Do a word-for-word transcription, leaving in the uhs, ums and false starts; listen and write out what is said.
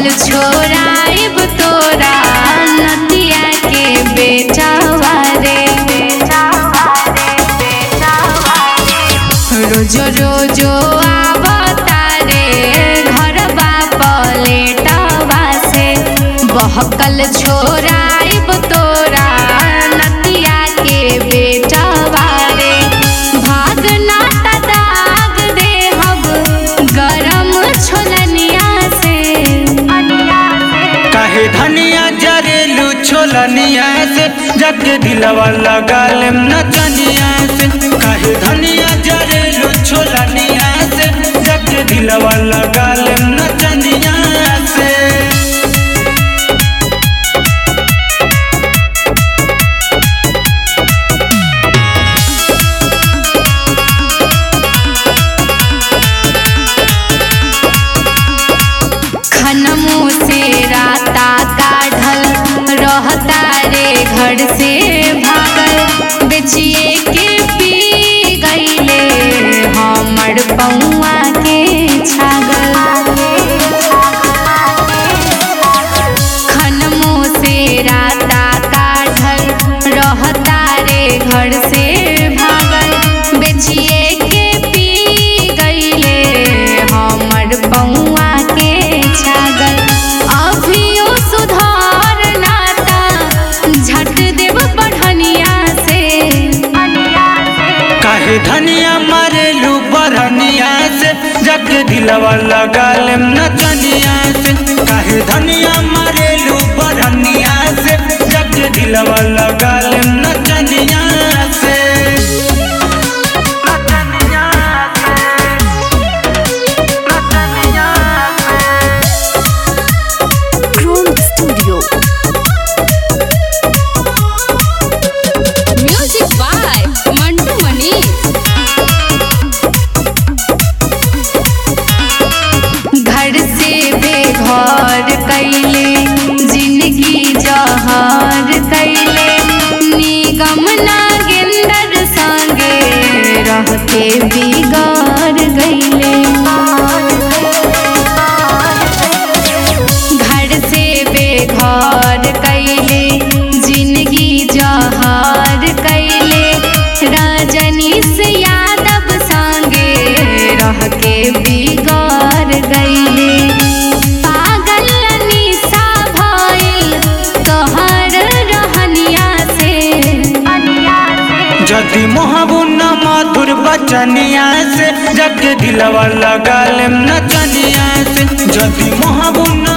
बहकल छोराइब तोरा नदिया के बेटावा रे। रोजो रोजो आवता रे घरबा पलेटवा से, बहकल छोराइब तोरा नदिया के बेटावा रे। भाग नाता दाग दे हब गरम छोलनिया से, काहे धनिया जरेलू छोलनिया से, जाके दिलवा लगा लेम नचनिया से। काहे धनिया जरेलू छोलनिया से, जाके दिलवा लगा लेम नचनिया से। खनमू से राता काढ़ल रहता रे घर से भागल, बेचिए के पी गईले हमर पौआ के छागल। खनमू से राता काढ़ल रहता रे घर से भागल, बेचिए के पी गईले हमर पौआ के छागल। अभियो सुधार नाता झट देव बढ़निया से, काहे धनिया मारेलू बढ़निया से, जाके दिलवा लगा लेम नचनिया से। काहे धनिया मारेलू बढ़निया से, जाके दिलवा लगा लेम नचनिया से। Music by Mantu Manish. घर से बेघर कैले जिंदगी जहर कैले, निगम नागेंद्र संगे रह के बिगड़ गईले। घर से बेघर कैले जिंदगी जहर कैले, रजनीश यादव संगे रह के बिगड़ गईले। पागल निशा भइल तोहर रहनिया से, जदि मोहबू न मधुर बचनिया से, जाके दिलवा लगा लेम नचनिया से। जदि मोहबू न